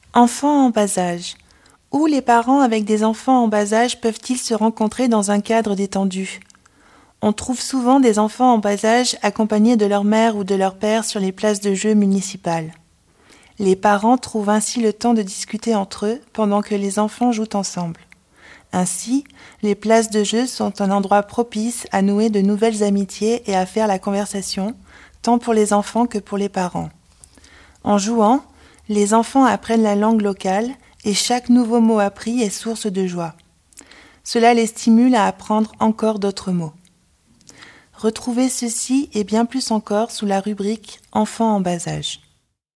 Enfants en bas âge. Où les parents avec des enfants en bas âge peuvent-ils se rencontrer dans un cadre détendu ? On trouve souvent des enfants en bas âge accompagnés de leur mère ou de leur père sur les places de jeux municipales. Les parents trouvent ainsi le temps de discuter entre eux pendant que les enfants jouent ensemble. Ainsi, les places de jeu sont un endroit propice à nouer de nouvelles amitiés et à faire la conversation, tant pour les enfants que pour les parents. En jouant, les enfants apprennent la langue locale et chaque nouveau mot appris est source de joie. Cela les stimule à apprendre encore d'autres mots. Retrouvez ceci et bien plus encore sous la rubrique « Enfants en bas âge ».